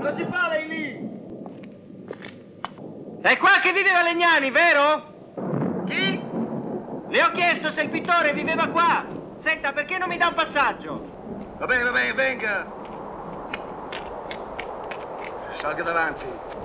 Cosa ci fa lei lì? È qua che viveva Legnani, vero? Chi? Le ho chiesto se il pittore viveva qua. Senta, perché non mi dà un passaggio? Va bene, venga. Salga davanti.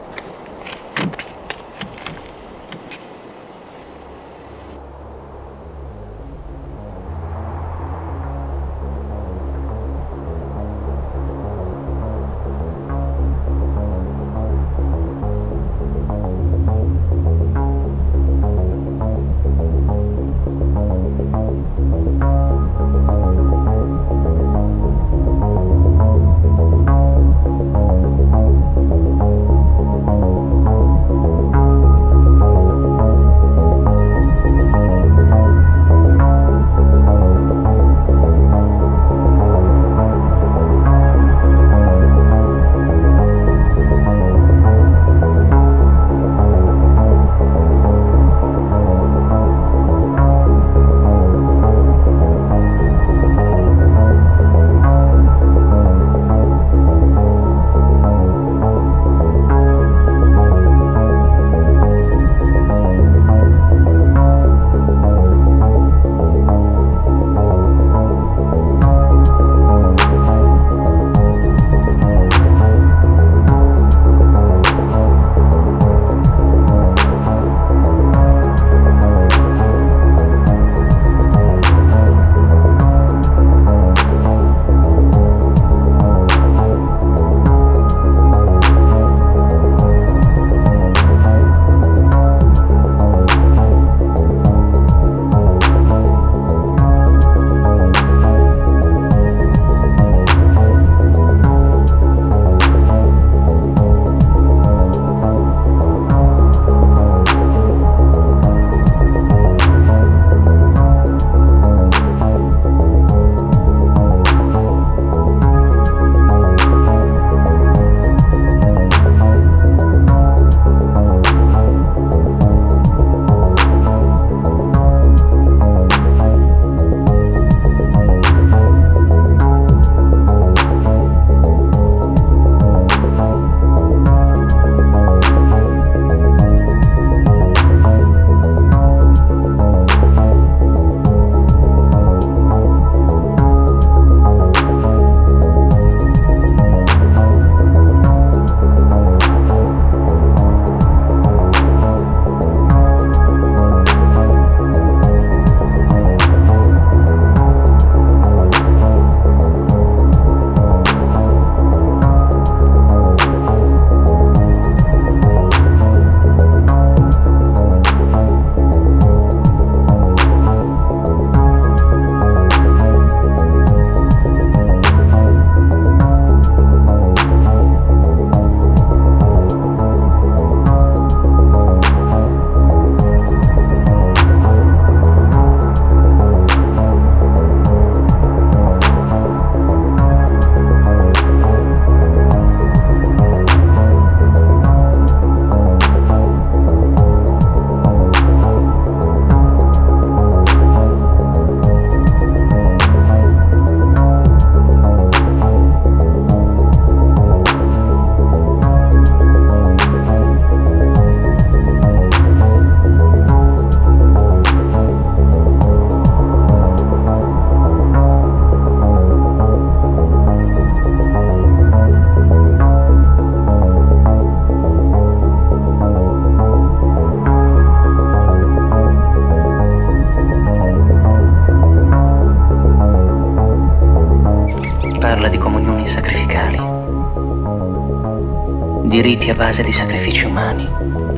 di riti a base di sacrifici umani,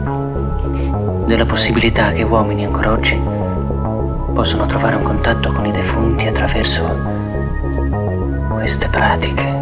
della possibilità che uomini ancora oggi possono trovare un contatto con i defunti attraverso queste pratiche.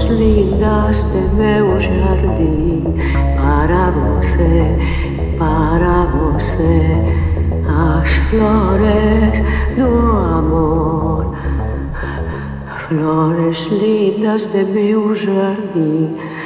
lindas de meu jardim, para você, as flores do amor, flores lindas de meu jardim.